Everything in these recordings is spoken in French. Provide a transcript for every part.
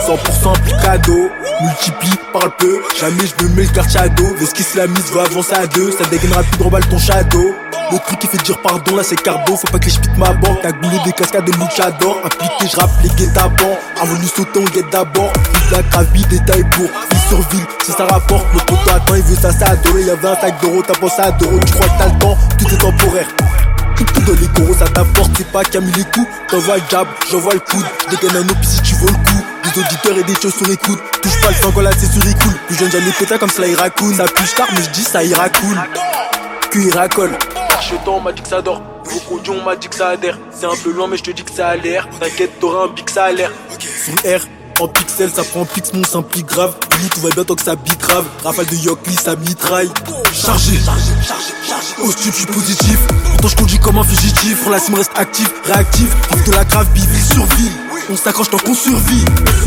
100% applicado. Multiplie, parle peu, jamais je me mets le quartier à dos. Vest qu'islamiste veut avancer à deux, ça dégainera plus remballe ton shadow. Le truc qui fait dire pardon là c'est carbo, faut pas que je pique ma banque. Cagoulé des cascades de luchador, impliqué je rappe les guet-apens. Avant de sauter on guette d'abord, vite la gravie, détail pour ville sur ville, si ça rapporte. Le poteau attend, il veut ça, c'est adoré. Y'avait un sac d'euros, t'as pensé à d'euros, tu crois que t'as le temps, tout est temporaire. Tout dans les coraux, ça t'apporte, c'est pas qui a mis les coups. T'envoies le jab, j'envoie le coude. J'dégaine un autre si tu veux le coup. Des auditeurs et des choses sur écoute. Touche pas le sang quand là c'est sur écoule. Plus jeune, j'allais péter comme cela ira cool. Ça pue tard, mais j'dis ça ira cool. Que ira colle. Archeton, on m'a dit que ça dort. Crocodile, on m'a dit que ça adhère. C'est un peu loin, mais j'te dis que ça a l'air. T'inquiète, t'auras un pic, ça a l'air. Sur R. En pixel, ça prend pix, mon s'implique grave. Lui, tout va bien tant que ça bite grave. Rafale de Yokli, ça mitraille. Chargé, au stup, j'suis positif. Pourtant, j'conduis comme un fugitif. Pour la sim reste actif, réactif. Vive de la grave, ville sur ville. On s'accroche tant qu'on survit.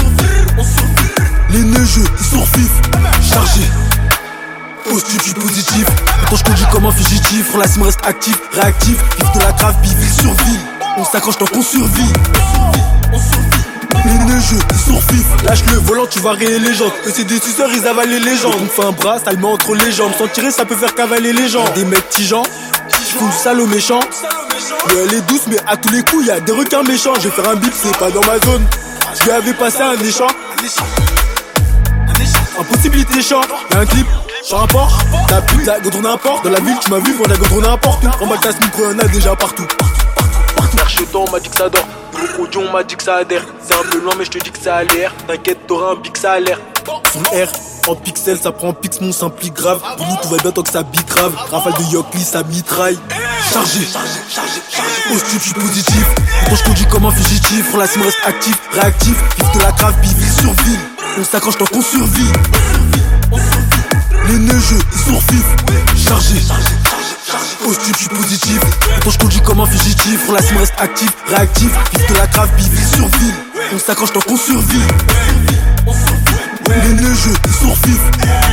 Les neigeux, ils sont vifs. Chargé, au stup, j'suis positif. Pourtant, j'conduis comme un fugitif. Pour la sim reste actif, réactif. Vive de la grave, ville sur ville. On s'accroche tant qu'on survit. Les neigeux, ils sont vifs. Lâche le volant, tu vas rayer les jantes. Eux c'est des suceurs, ils avalent les légendes. On fait un bras, ça le met entre les jambes. Sans tirer, ça peut faire cavaler les gens. Des mecs tigeants, qui font du sale aux méchants. Et elle est douce, mais à tous les coups, y'a des requins méchants. Je vais faire un bip, c'est pas dans ma zone. Je lui avais passé un échange. Impossibilité échange, y'a un clip. Sur un port, ta pute, la godron n'importe. Dans la ville, tu m'as vu, voir la godron n'importe. En bas de ta micro, y'en a déjà partout. Archeton, on m'a dit que ça dort. Crocodile, on m'a dit que ça adhère. C'est un peu loin, mais je te dis que ça a l'air. T'inquiète, t'auras un pic, ça a l'air. Sur R, en pixel, ça prend pix, mon s'implique grave. Pour nous, tout va bien tant que ça bite grave. Rafale de Yokli, ça mitraille. Chargé, au stup, j'suis positif. Pourtant, j'conduis comme un fugitif. Pour la sim reste actif, réactif. Vive de la grave, ville sur ville. On s'accroche tant qu'on survit. Les neigeux, ils sont vifs. Chargé, au stup, j'suis positif. Pourtant j'conduis comme un fugitif. Pour la sim reste actif, réactif. Vive de la grave, ville sur ville. On s'accroche tant qu'on survit. Les neigeux, ils sont vifs.